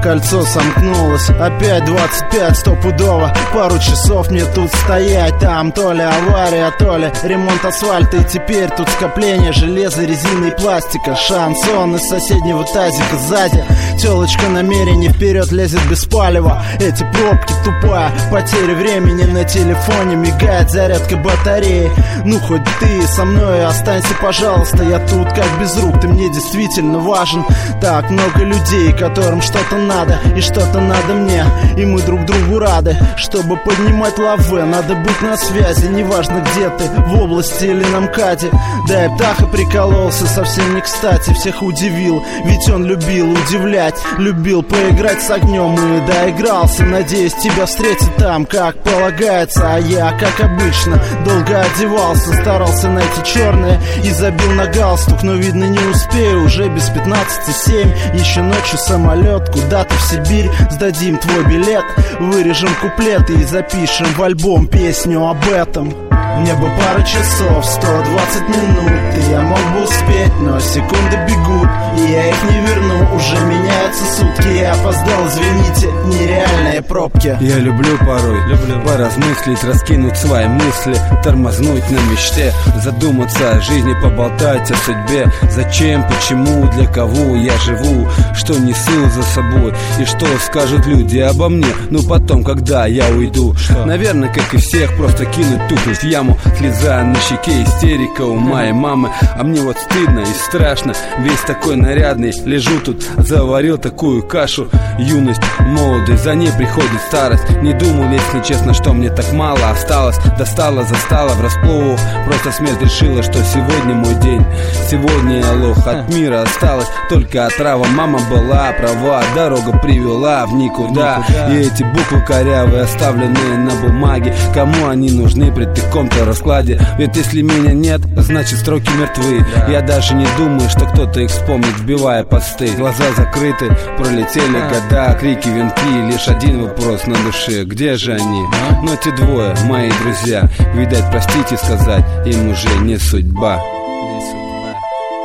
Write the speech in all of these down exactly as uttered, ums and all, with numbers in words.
кольцо сомкнулось. Опять двадцать пять стопудово. Пару часов мне тут стоять. Там то ли авария, то ли ремонт асфальта. И теперь тут скопление железа, резины и пластика. Шансон из соседнего тазика сзади. Телочка намерение вперед лезет без палева. Эти пробки тупая, потеря времени на телефоне. Мигает зарядка батареи. Ну хоть ты со мной останься, пожалуйста. Я тут как без рук, ты мне действительно важен. Так много людей, которым что-то надо и что-то надо мне. И мы друг другу рады. Чтобы поднимать лаве, надо быть на связи. Неважно где ты, в области или на МКАДе. Да и Птаха прикололся совсем не кстати. Всех удивил, ведь он любил удивлять. Любил поиграть с огнем и доигрался. Надеюсь, тебя встретит там, как полагается. А я, как обычно, долго одевался. Старался найти черное и забил на галстук. Но видно не успею, уже без пятнадцати семь. Еще ночью самолет куда-то в Сибирь. Сдадим твой билет, вырежем куплеты и запишем в альбом песню об этом. Мне бы пару часов, сто двадцать минут, и я мог бы успеть, но секунды бегут, и я их не верну. Уже меняются сутки, я опоздал, извините, нереальные пробки. Я люблю порой люблю. поразмыслить, раскинуть свои мысли, тормознуть на мечте, задуматься о жизни, поболтать о судьбе. Зачем, почему, для кого я живу, что несу за собой и что скажут люди обо мне. Ну потом, когда я уйду, что? Наверное, как и всех, просто кинуть тухлость в яму. Слеза на щеке, истерика у моей мамы. А мне вот стыдно и страшно. Весь такой нарядный, лежу тут, заварил такую кашу. Юность, молодость, за ней приходит старость. Не думал, если честно, что мне так мало осталось. Достала, застала врасплох. Просто смерть решила, что сегодня мой день. Сегодня я лох, от мира осталась только отрава. Мама была права, дорога привела в никуда. И эти буквы корявые, оставленные на бумаге, кому они нужны при таком-то раскладе? Ведь если меня нет, значит строки мертвы. Да. Я даже не думаю, что кто-то их вспомнит, вбивая посты. Глаза закрыты, пролетели а. года, крики, венки. Лишь один вопрос на душе: где же они? А? Но те двое, мои друзья, видать, простите сказать, им уже не судьба. Не судьба,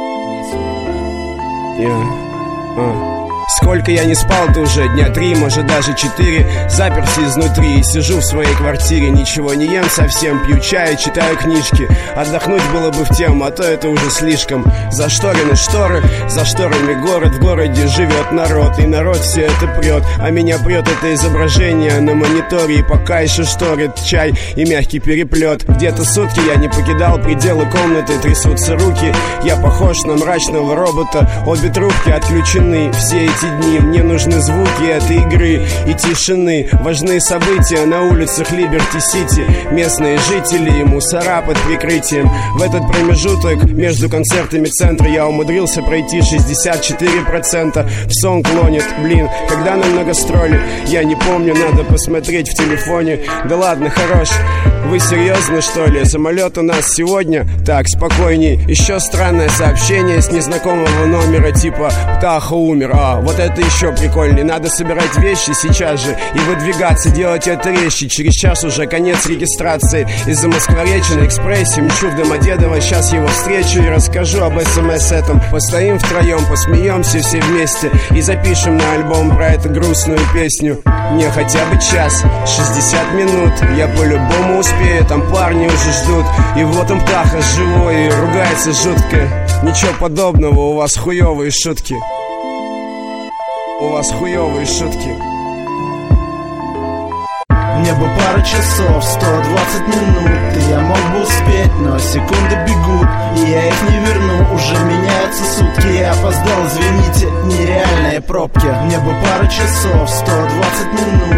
не судьба. Yeah. Uh. Сколько я не спал-то уже, дня три, может даже четыре. Заперся изнутри и сижу в своей квартире. Ничего не ем совсем, пью чай, читаю книжки. Отдохнуть было бы в тему, а то это уже слишком. Зашторены шторы, за шторами город. В городе живет народ, и народ все это прет. А меня прет это изображение на мониторе. И пока еще шторит чай и мягкий переплет. Где-то сутки я не покидал пределы комнаты. Трясутся руки, я похож на мрачного робота. Обе трубки отключены, все эти дни мне нужны звуки этой игры и тишины. Важные события на улицах Либерти-Сити. Местные жители и мусора под прикрытием. В этот промежуток между концертами центра я умудрился пройти шестьдесят четыре процента. В сон клонит, блин, когда на многостроли? Я не помню, надо посмотреть в телефоне. Да ладно, хорош. Вы серьезно, что ли? Самолет у нас сегодня? Так, спокойней. Еще странное сообщение с незнакомого номера, типа «Птаха умер». А, вот это еще прикольнее. Надо собирать вещи сейчас же и выдвигаться, делать это резче. Через час уже конец регистрации. Из-за Москворечи на экспрессе мчу в Домодедово. Сейчас его встречу и расскажу об СМС этом. Постоим втроем, посмеемся все вместе и запишем на альбом про эту грустную песню. Мне хотя бы час, шестьдесят минут. Я по-любому успею, там парни уже ждут. И вот он, Птаха, живой и ругается жутко. Ничего подобного, у вас хуёвые шутки. У вас хуёвые шутки. Мне бы пару часов, сто двадцать минут, и я мог бы успеть, но секунды бегут, и я их не верну. Уже меняются сутки, я опоздал, извините, нереальные пробки. Мне бы пару часов, сто двадцать минут,